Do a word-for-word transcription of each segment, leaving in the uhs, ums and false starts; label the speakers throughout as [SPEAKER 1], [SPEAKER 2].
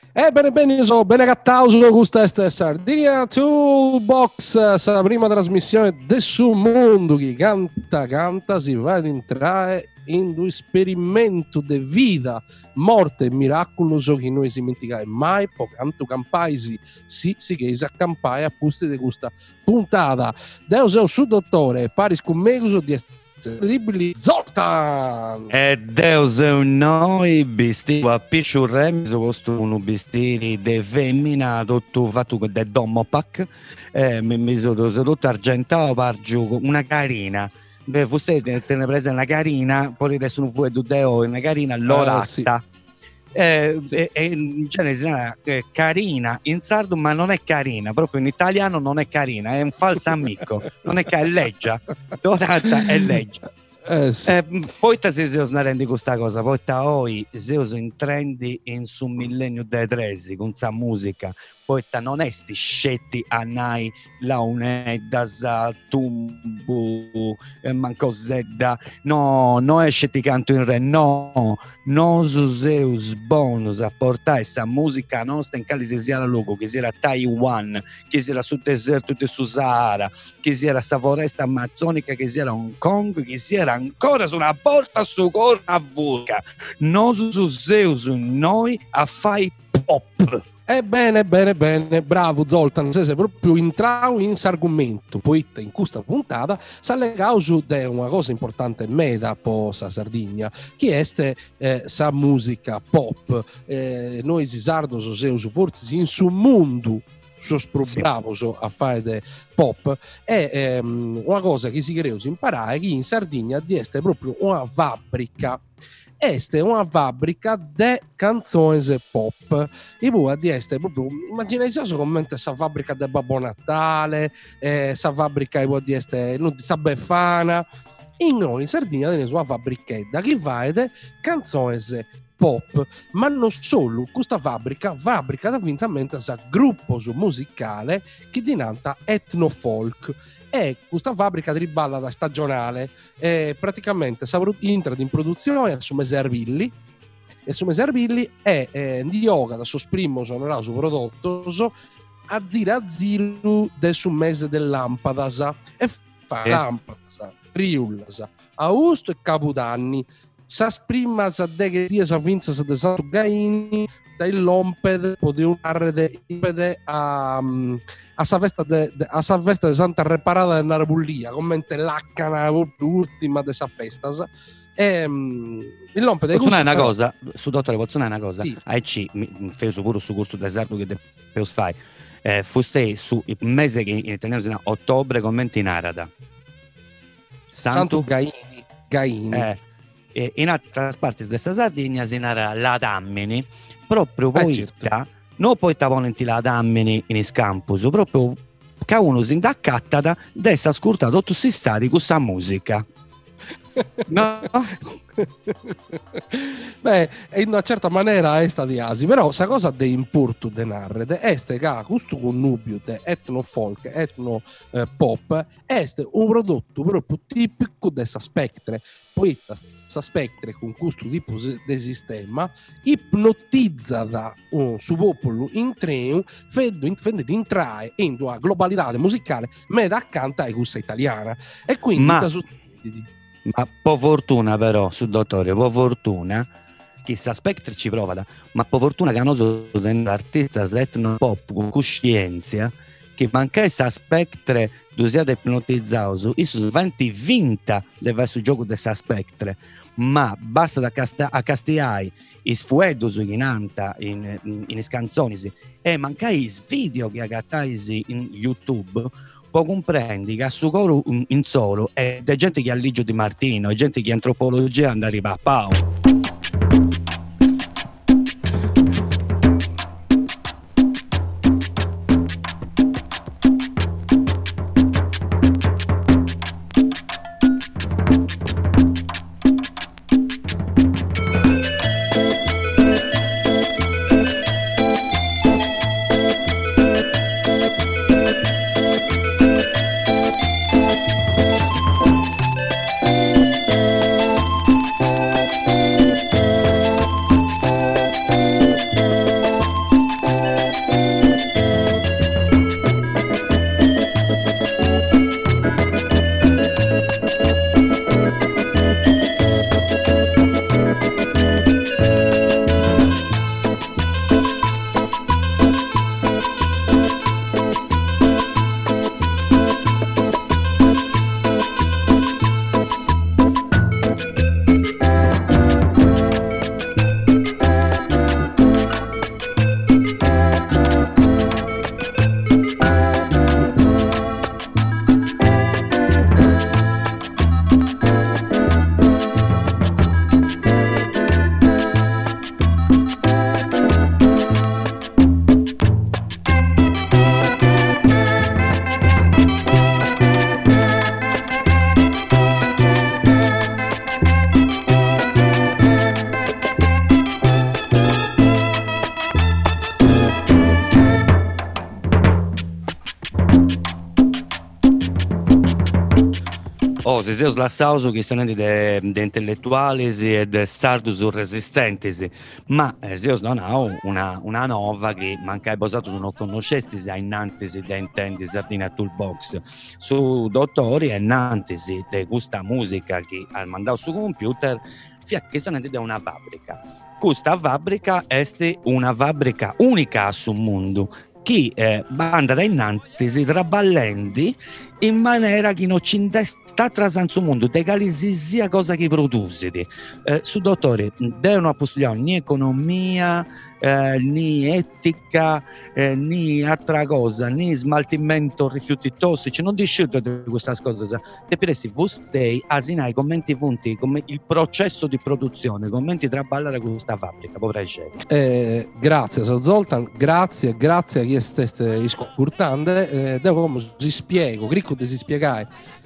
[SPEAKER 1] Eh, bene, bene, io sono bene cattauso con questa est Sardinia Toolbox, la prima trasmissione del suo mondo. Chi canta, canta, si va ad entrare in un esperimento di vita, morte e miracolo, so che noi si dimenticare mai, poi canto campaisi, sì, sì che si accampare a posti di questa puntata. Deus è un suo dottore, paris con me, so di incredibili Zoltan
[SPEAKER 2] e Deus è un noi bistiro a pisciurre so questo uno bistiri de femmina tutto fatto de domopac e mi mi sono tutto argentato pargiu una carina. Beh, voi te ne prese una carina, poi adesso non vuoi due una carina l'oracta. Uh, sì. Eh, sì. E, e in genere si chiama eh, carina in sardo, ma non è carina, proprio in italiano non è carina, è un falso amico, non è che è leggia, l'orata è leggia. Eh, sì. eh, poi ti sei snarendi questa cosa, poi ti oi sei in trendi in su millennio dei tresi con questa musica, poi ti non esti scetti a nai la unedda sa tumbu e mancosetta no, no esce ti canto in re, no no Zeus bonus a portare questa musica nostra in cali si sia la logo, che sia Taiwan, che sia sul deserto di su Sahara, che sia la foresta amazzonica, che sia Hong Kong, che sia ancora su una porta su corna a vulca, no su Zeus noi a fai pop.
[SPEAKER 1] Eh bene, bene, bene, bravo Zoltan, sei proprio entrato in argomento, poi in questa puntata si allega su de una cosa importante meta po' sa Sardegna, che è eh, sa musica pop, eh, noi si sardo so seu su forse in su mondo so bravo so a fare de pop è ehm, una cosa che si crea si imparare che in Sardegna di essere proprio una fabbrica. Este è una fabbrica de canzoni pop e poi di este proprio immaginate come questa fabbrica de Babbo Natale, questa eh, fabbrica di este non di Befana in noi in Sardegna è una fabbrichetta che fa ed canzoni pop, ma non solo, questa fabbrica fabbrica da finalmente sa gruppo musicale che dinanta etno folk. E questa fabbrica di balla da stagionale eh, praticamente entra in produzione su mese arbilli e su mese arbilli è eh, di yoga da suo primo sonorà su prodotto so, a zira a ziro del su mese del lampadas e fa eh. lampadas riullasa augusto e capodanni sa prima sa de che dia sa vinza sa de Santo Gaini dai lomped potevano arredere a a sa festa de, de a sa festa de Santa Reparata de Narabullia commente l'accana ultima de sa festa e um, il lomped
[SPEAKER 2] posso dire una cosa su dottore posso dire una cosa
[SPEAKER 1] sì.
[SPEAKER 2] A C mi fece pure su corso d'esardo che devo fare eh, fuste su il mese che in italiano si chiama ottobre commenti in arada
[SPEAKER 1] Santo, Santo Gaini Gaini
[SPEAKER 2] eh, e in altre parti della Sardegna si narra la Dammini proprio poi
[SPEAKER 1] eh, certo.
[SPEAKER 2] non poi t'avonenti la Dammini in scampus proprio che uno si indacattata dessa ascoltare tutti questi stati con questa musica no?
[SPEAKER 1] Beh, in una certa maniera è sta di asi, però sa cosa de importo de narrede este che questo connubio de etno folk, etno eh, pop este un prodotto proprio tipico de sa spectre, poi sa spectre con questo tipo di sistema ipnotizza da un suo popolo in treno fende di entrare in una globalità musicale meda accanto a questa italiana e quindi
[SPEAKER 2] ma,
[SPEAKER 1] da su-
[SPEAKER 2] ma po' fortuna però su dottore po' fortuna chissà spectre ci prova da, ma po' fortuna che non so artista etno pop con coscienza che manca essa spectre dove siate ipnotizzato isso vanti vinta deve essere gioco dessa spectre ma basta da casta- a castiai is fuedos in anta in in, in canzoni e mancai is video che agattai in YouTube poi comprendi che a suo coro in solo è da gente che ha Ligio Di Martino, è gente che antropologia anda a arrivare a Pau. cose, se ho slassato su questioni di intellettuali e di sardus resistenti, ma eh, se non ho una, una nuova che manca basato su non conoscesti se innantisi da intendi Sardina Toolbox su dottori e innantisi di questa musica che ha mandato su computer fia questione di una fabbrica. Questa fabbrica è una fabbrica unica sul mondo che eh, banda da innantisi traballenti in maniera che non ci sta trasanzo mondo de qualsiasi cosa che produce eh, su dottore devono studiare né economia eh, né etica eh, né altra cosa né smaltimento rifiuti tossici non disciuto di queste cose e per essi vostei asinai commenti punti come il processo di produzione commenti traballare con questa fabbrica povera
[SPEAKER 1] eh, grazie so Zoltan grazie grazie a chi steste iscurtando eh, devo come si spiego di si spiegare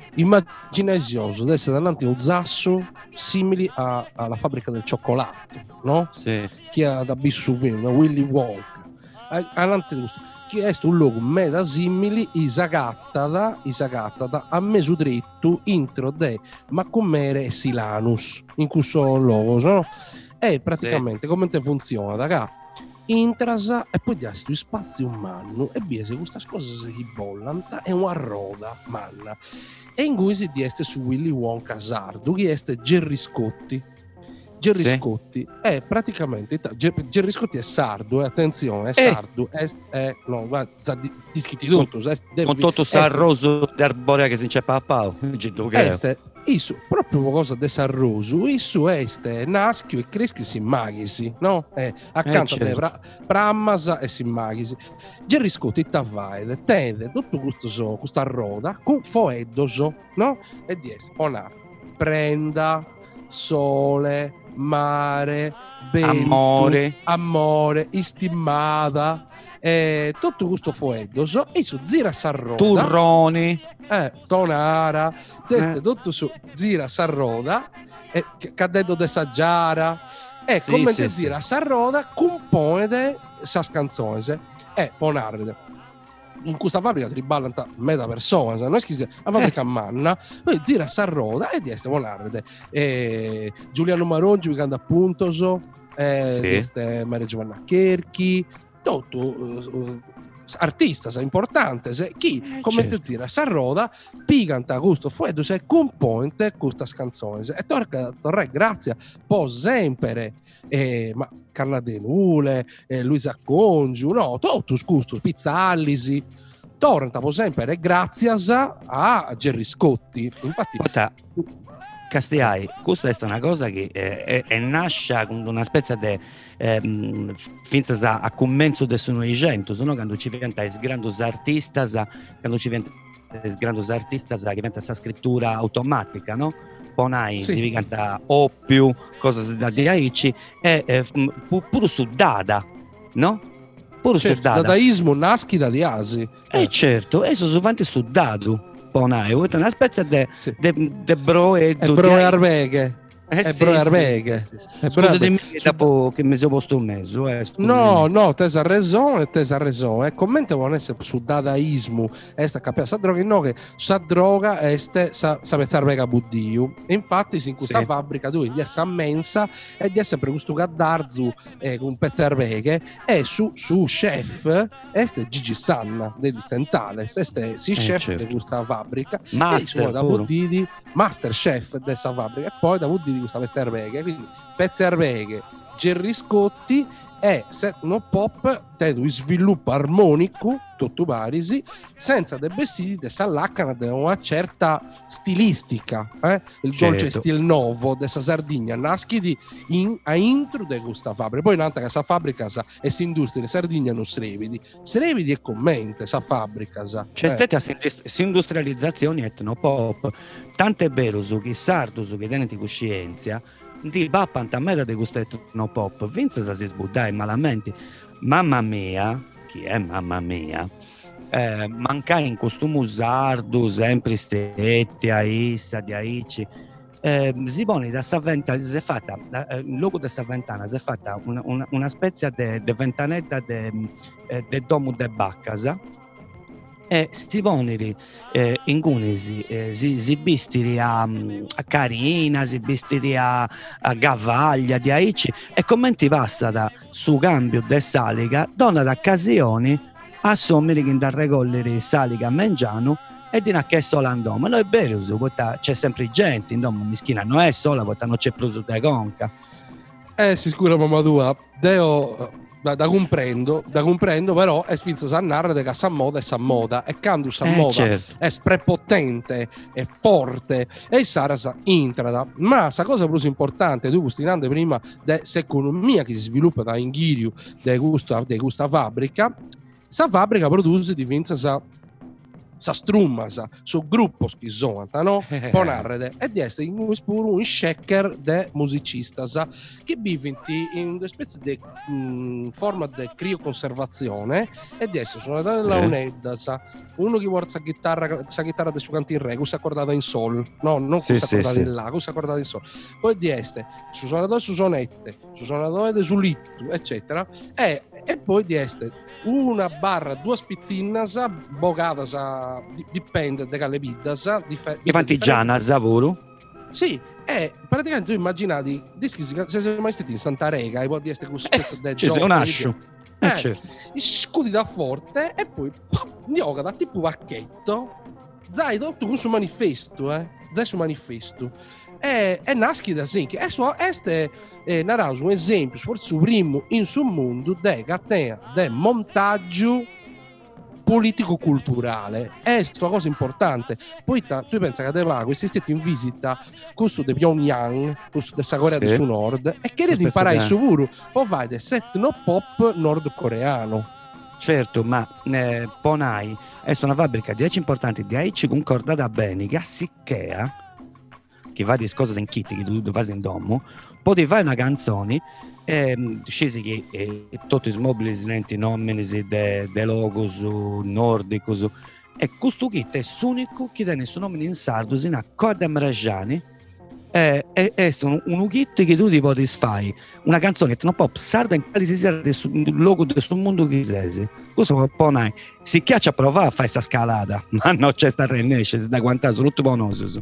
[SPEAKER 1] immaginazioso di essere davanti a un zasso simili a, alla fabbrica del cioccolato, no?
[SPEAKER 2] Sì.
[SPEAKER 1] Che ha da bissu film Willy Wonka avanti di questo che è un luogo meda simili isagattata isagattata a mesu dritto intro de Maccomere e Silanus in questo luogo, no? È praticamente sì. Come funziona da qua intrasa e poi di questo spazio umano e biese queste cose che bollano è una roda manna e in cui si dieste su Willy Wonka sardo che è Gerry Scotti Gerry sì. Scotti è praticamente Gerry Scotti è sardo e attenzione è sardo è, è no guarda dischitti tutto
[SPEAKER 2] con tutto sarroso d'arborea che si inceppa a pau
[SPEAKER 1] este Isso, proprio cosa de Sarroso, isso este naschio e creschio si maghisi, no? Eh, accanto eh, certo. a pra, Prammasa e si maghisi. Gerry Scotti tavaide, tende tutto questo so, questa roda con foeddoso, no? E di essere, ona, prenda, sole, mare, vento,
[SPEAKER 2] amore,
[SPEAKER 1] amore, istimata, eh, tutto questo foeddoso, isso zira Sarroda.
[SPEAKER 2] Turroni.
[SPEAKER 1] Eh, tonara, teste eh. tutto su Zira Sarroda e cadendo de Saggiara e sì, come sì, Zira sì. Sarroda compone sa canzoni e ponarde in questa fabbrica triballano meta persone non è che la fabbrica eh. manna poi Zira Sarroda e di essere ponarde e Giuliano Marongi che canta appunto so e sì. Este Maria Giovanna Cherchi tutto uh, artista sa importante se chi eh, come certo. Zira Sarroda piganta questo fuedo se compone questa canzone e torca torre grazie po sempre eh, ma Carla De Nule eh, Luisa Congiu no tutto scusto Pizzallisi torna po sempre grazie a Gerry Scotti infatti
[SPEAKER 2] Guarda, Castiai, questa è una cosa che eh, è, è nasce con una specie di eh, finza a, a commenzo del Novecento, se no quando ci diventa sgrandos artistas, quando ci diventa sgrandos artistas che diventa questa scrittura automatica, no? Ponai sì. Si diventa o più cose da di aici e eh, pu, pure su dada, no? Pure certo, su dada.
[SPEAKER 1] Dadaismo naschi da di asi.
[SPEAKER 2] Eh, eh certo, e sono avanti su dadu. Ponai, una specie di sì. broedo
[SPEAKER 1] broearbeghe
[SPEAKER 2] Eh,
[SPEAKER 1] è
[SPEAKER 2] sì,
[SPEAKER 1] Broearbeghe
[SPEAKER 2] sì, sì, sì. Scusatemi dopo che mi sono posto un mese eh,
[SPEAKER 1] no no te sa ragione te sa ragione e commenta vuole essere su dadaismo esta capia sa droga no che sa droga este sa sa Broearbeghe buddiu e infatti in questa sì. Fabbrica dove gli essa mensa e di sempre questo gaddarzu eh, con Broearbeghe e su su chef este Gigi Sanna degli Stentales este si eh, chef certo. Di questa fabbrica
[SPEAKER 2] master
[SPEAKER 1] e da Buddidi master chef di questa fabbrica e poi da Buddidi questa Broearbeghe quindi Broearbeghe Gerry Scotti è no pop tedo sviluppo armonico tutto barisi senza de vestiti de s'allaccano de una certa stilistica eh? Il
[SPEAKER 2] certo.
[SPEAKER 1] dolce stil novo de sa Sardegna naschi di in, a intro de questa fabbrica poi nanta che sa fabbrica sa e si industria in Sardegna non srevidi srevidi e commente sa fabbrica sa
[SPEAKER 2] c'è
[SPEAKER 1] eh.
[SPEAKER 2] stata industrializzazione etnopop tant'è vero su chi sardo su che tenenti coscienza di pappanta mera di questo etnopop vince si sbuddai malamente mamma mia chi è mamma mia eh, mancai in costume sardo sempre stetti a issa di aici eh, si pone da Saventa si è fatta eh, il logo di Saventana si è fatta una, una, una specie di ventanetta di eh, domo de Baccasa e si poneri eh, in cunisi, eh, si, si bistiri a, a Carina, si bistiri a, a Gavaglia, di Aici, e commenti passa da su cambio de salica, dona d'occasioni a sommeri che da regollere salica a Mengiano e di che solo andò. Non è vero, c'è sempre gente, insomma, mischina non è sola, perché non c'è pruso de conca.
[SPEAKER 1] Eh, si scura mamma tua, Deo... Da, da comprendo, da comprendo, però è sfinza sa narrare che sa moda e sa moda, e quando sa
[SPEAKER 2] eh,
[SPEAKER 1] moda
[SPEAKER 2] certo.
[SPEAKER 1] è prepotente, è forte, e Sara sa intrada. Ma sa cosa più importante, tu custinando prima dell'economia che si sviluppa da Inghiriu di questa, di questa fabbrica, sa fabbrica produce di vinza sa sa strumma, sa su gruppo schizonta, no? Ponarrede e di essere in un shaker de musicista sa che vivinti in una specie di mh, forma di crioconservazione e di essere suonata della
[SPEAKER 2] eh.
[SPEAKER 1] unedda sa uno che vuole sa chitarra sa chitarra del suo canto in re, si accordata in sol, no, non
[SPEAKER 2] sì,
[SPEAKER 1] si accordata
[SPEAKER 2] sì,
[SPEAKER 1] in la, si accordata in sol. Poi di essere su suonatore su sonette, su suonatore de su littu, eccetera, e, e poi di essere una barra, due spizzinnas, bogadas, dipende da che biddas.
[SPEAKER 2] E fantigiana, Zavuru?
[SPEAKER 1] Sì, e praticamente tu immaginati, dischi, se sei mai stati in Santa Rega, e poi di essere con spezzo del
[SPEAKER 2] gioco. Ci sei un ascio.
[SPEAKER 1] Eh, eh certo. Scudi da forte e poi yoga da tipo pacchetto, zai tu con su manifesto, eh, zai su manifesto. E, e nasci da Zinchi. E este eh, narraus un esempio, forse il primo in sul mondo, di catena di montaggio politico-culturale. È una cosa importante. Poi ta, tu pensi che te va, questi stati in visita questo di Pyongyang, questo della Corea sì. del Sud Nord, e che di imparare su pure, poi vai del techno pop nordcoreano.
[SPEAKER 2] Certo, ma eh, Ponai è una fabbrica di dieci importanti di Aici concordata bene, che a Sicchea, che va di cose in kit che tu fai in domo, poi fare una canzone eh, scesi che eh, tutti i mobili silenti nomini de, de logos nordicos, e questo kit è l'unico che tiene il suo nome in sardo in a Corda Maragiani, eh, è, è un, un kit che tu ti puoi fare una canzone non pop sarda in quale si sia il logo del suo mondo che sei. Questo un po' non si chiaccia a provare a fare questa scalata, ma non c'è sta rennesce, si da quantare sono tutti bonosi.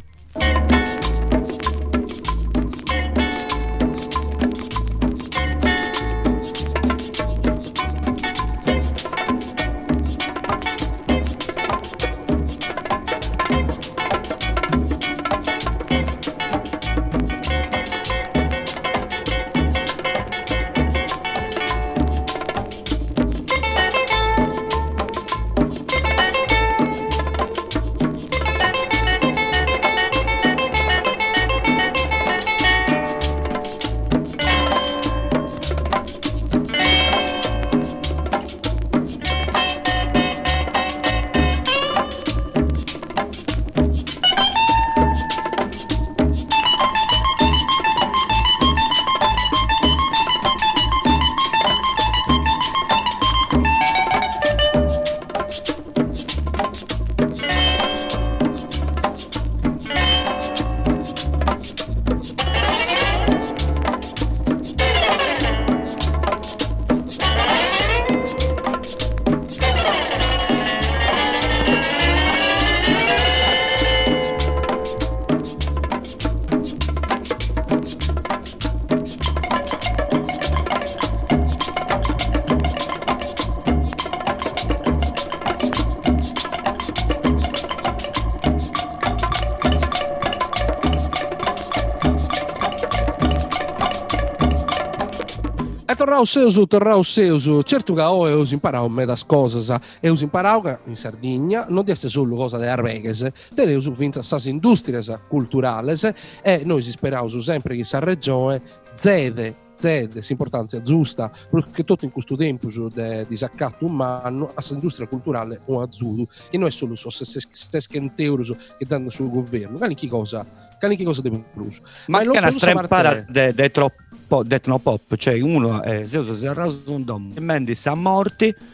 [SPEAKER 1] Torrao seusu, torrao seusu, certo che ho eus imparau medas cosas, eus imparau che in Sardegna non di essere solo cosa delle arreghes, te eus vinta sas industrias culturales, e noi si speraus sempre che sa regione zede zede s'importanza giusta, perché tutto in questo tempo di disaccatto umano a industria culturale un azzudo, che non è solo so sessanta euro che danno sul governo, che cosa che cosa deve plus.
[SPEAKER 2] Ma, ma che una strempara de troppo detno pop, cioè uno è Zeus si arraso un dom e Mendy sa morti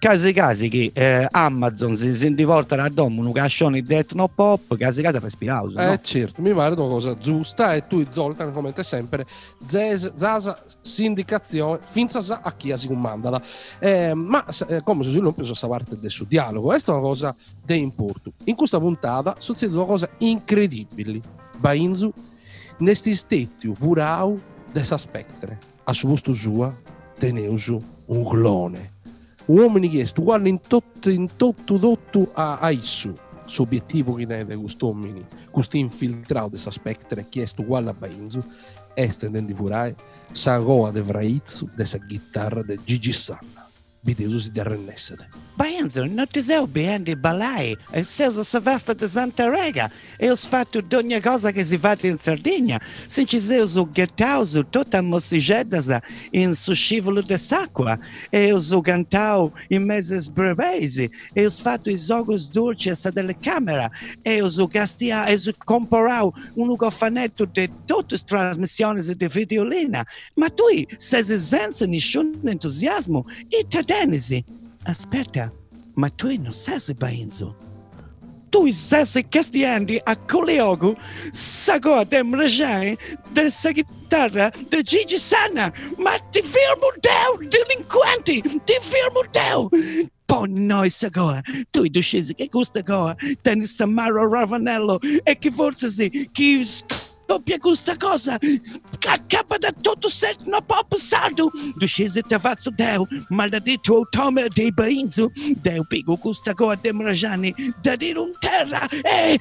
[SPEAKER 2] casi casi che eh, Amazon si senti porta a domo un cascione di etno pop, casi casi respirauso, no?
[SPEAKER 1] Eh certo, mi pare una cosa giusta e tu Zoltan come te sempre zes, zasa sindicazione finza a chi si comanda eh, ma eh, come si sviluppa questa parte del suo dialogo, questa è una cosa di importo. In questa puntata succede una cosa incredibile. Bainzu nesti stetti vurau dessa spectre a su posto sua teneusu un clone uomini che stu guarda in tutto in tutto dotto a, a issu l'obiettivo che ne questo uomini questo infiltrato dessa spectre che stu guarda a Bainzu este di vurai sagoa de vraizzu dessa chitarra de Gigi Sanna videosu si derrennessete.
[SPEAKER 2] Bainzu, non ti sei bene di balai, e sei su Savasta di Santa Rega, e ho fatto ogni cosa che si fa in Sardegna, se ci sei su gettauso tutta mossigedasa in su scivolo di sacqua, e ho su cantau in mezzo sbrevesi, e ho fatto i zogos dolci a delle camera, e ho su gastia, e ho comporau un cofanetto di tutte le trasmissioni di videolina, ma tu sei senza nessun entusiasmo, e te Denisi, aspetta, ma tu non sei Bainzu. Tu sei castiandi a Coliogo, sago de mrajai, dessa chitarra di Gigi Sanna, ma ti fermo down, delinquenti, ti fermo down. Poi noi sagoa, tu hai scesi che questa goa, tenis Samaro Ravanello, e che forse sì, chi doppia questa cosa accappa da tutto setno pop sardo scese te fazzo deo maledetto automa dei Bainzu deo pigo questa cosa de Mrajani da dire un terra e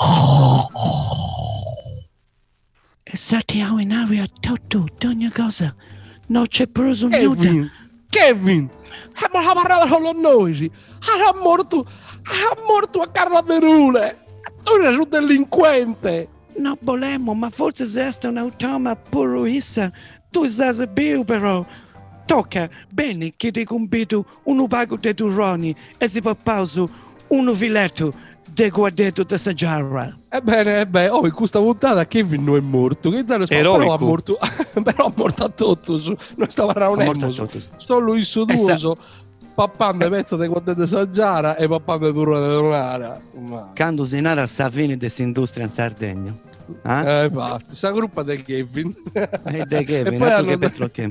[SPEAKER 2] e saltiamo in aria tutto ogni cosa non c'è preso
[SPEAKER 1] Kevin Kevin ma ha parlato con noi ha morto ha morto a Carraberule tu eri un delinquente.
[SPEAKER 2] No volemo, ma forse se è un automa purissa, tu sai bene però. Tocca bene che ti compito un pago di turroni e si fa pausa un filetto di guardetto da saggiara.
[SPEAKER 1] Ebbene, ebbene, oh, in questa puntata Kevin non è morto, che però è morto, però è morto a tutto, non stava raunendo, sto lui su duoso. Pappando pezzo di guardate saggiara e pappando turno di donara.
[SPEAKER 2] Quando si narra sa fine dell'industria in Sardegna.
[SPEAKER 1] Eh, eh infatti, sa gruppa del Kevin.
[SPEAKER 2] E del Kevin, e poi hanno... che Petro che...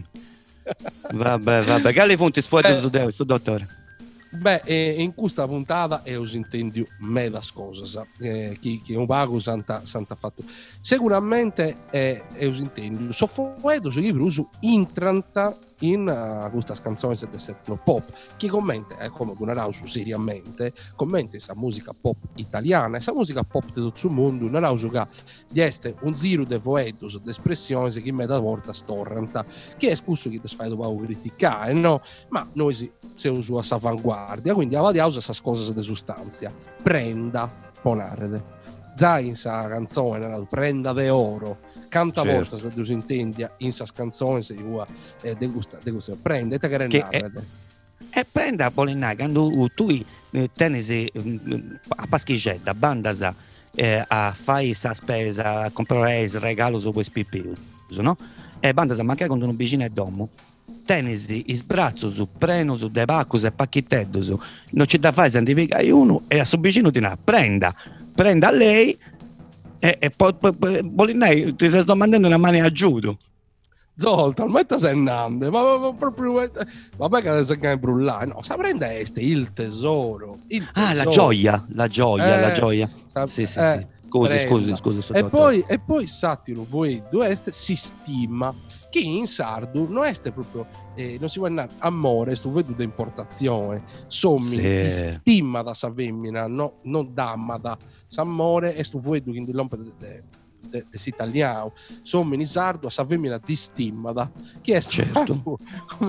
[SPEAKER 2] Vabbè, vabbè, che le fonti sfuori eh, su Deo, su dottore.
[SPEAKER 1] Beh, eh, in questa puntata e us intendi me das cosas eh, chi, chi un pago santa, santa fatto sicuramente eh, e us intendi so fuedo su libro uso intranta in uh, questa canzone del setno pop chi commenta è eh, come una rausu seriamente commenta questa musica pop italiana questa musica pop di tutto il mondo una rausu che di este un giro de voedos d'espressione che me da volta storranta che è scusso che ti fai dopo criticare no ma noi si, siamo su a avanguardia quindi avvadiamo queste cose di sostanza prenda ponarde già in sa canzone prenda de oro canta certo. Volta se tu si intendi in sa canzone se io eh, de gusta de gusta prende te che è
[SPEAKER 2] e prenda polinà quando tu eh, tenesi eh, a paschigetta bandasa eh, a fai sa spesa a comprare il regalo su questo pipì no e bandasa manca con un vicino e domo tenesi il sbrazzo su preno su de pacco e pacchettedo su non c'è da fare santificare uno e a suo vicino ti na prenda prenda a lei e, e poi po, po, Bolinai ti stai domandando una mano a giudo
[SPEAKER 1] Zoltan, ma te sei andando ma, ma, ma proprio vabbè che adesso che brullare no, sa prenda este il tesoro, il tesoro.
[SPEAKER 2] Ah, la gioia la gioia, eh, la gioia sa, sì sì eh, sì scusi scusi scusi
[SPEAKER 1] e poi e poi satiro voi due est si stima che in sardo non è proprio eh, non si può andare amore sto vedo da importazione sommi sì. Stima da sa femmina no, non damma da s'amore e sto vedo che l'ompa de italiano sommi in sardo a sa femmina di stima da che è
[SPEAKER 2] certo
[SPEAKER 1] come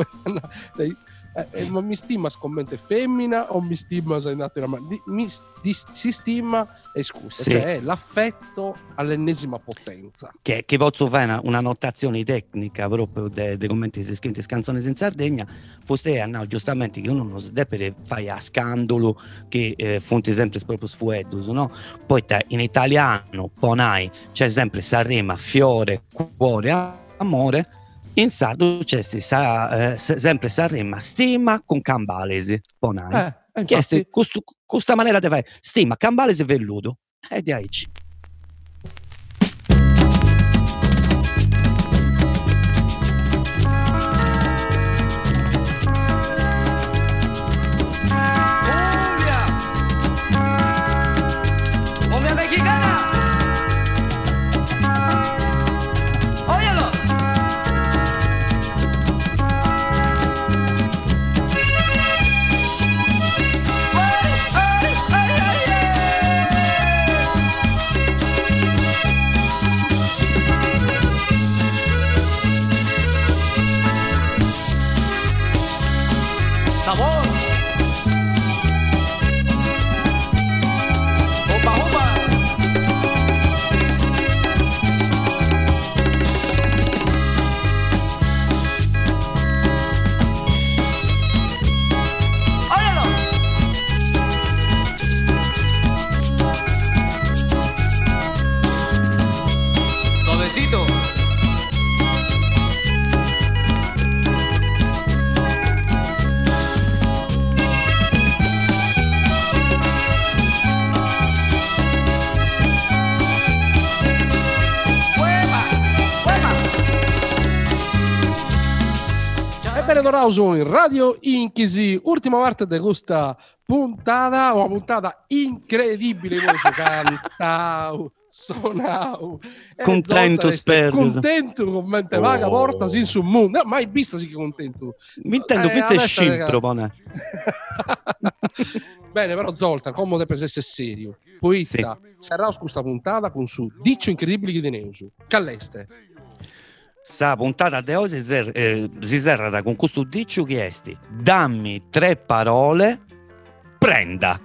[SPEAKER 1] eh, eh, ma mi stima scommente femmina o mi stima sei nato di, mi di, si stima e scusa sì. Cioè è l'affetto all'ennesima potenza
[SPEAKER 2] che, che posso fare una, una notazione tecnica proprio dei de commenti scritti canzoni in Sardegna foste no, giustamente che uno non si deve fare a scandalo che eh, fonti sempre proprio sfuedos no? Poi te, in italiano ponai c'è sempre Sanremo fiore cuore amore In sardo c'è si sa, eh, se- sempre sa rima stima con cambalesi, bonai.
[SPEAKER 1] Eh, e
[SPEAKER 2] Chiesti,
[SPEAKER 1] infatti,
[SPEAKER 2] custu- questa maniera di fare stima, cambalesi velluto. E di aici.
[SPEAKER 3] Cumbia, cumbia mexicana. Óyelo. Ay, ay, ay, ay, ay. Sabor. Opa, opa. Óyelo. Suavecito. Hueva, hueva.
[SPEAKER 1] ebbene Dorauso in Radio Inchisi, ultima parte di questa puntata, una puntata incredibile, come si cantau, sonau, e
[SPEAKER 2] Contento,
[SPEAKER 1] Zoltan este
[SPEAKER 2] spero.
[SPEAKER 1] contento con mente vaga,
[SPEAKER 2] Oh.
[SPEAKER 1] porta sin sul mondo, no, mai visto sì che contento.
[SPEAKER 2] Mi intendo,
[SPEAKER 1] Eh,
[SPEAKER 2] questo è
[SPEAKER 1] adesso,
[SPEAKER 2] scimpro,
[SPEAKER 1] raga.
[SPEAKER 2] bonai.
[SPEAKER 1] Bene, però Zoltan, come deve essere serio. Poitta, sarà questa puntata con su Diccio incredibile che teneusu. Calleste.
[SPEAKER 2] Sa puntata de oggi zer- eh, si serra con questo dicio chiesti. Dammi tre parole, prenda.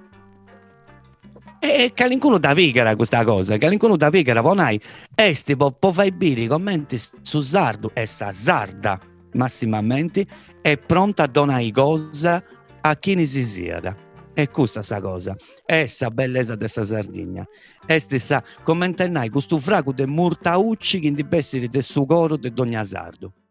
[SPEAKER 2] E calincuno da pigara questa cosa, calincuno da pigara, bonai, esti po, po fai biri commenti su sardo e sa sarda massimamente è pronta a donare cosa a chi ne si sieda. E questa sa cosa, essa bellezza dessa Sardegna. Este sa commentenai questo frago de murtaucci che di essere del suo coro de Dogna Sardo.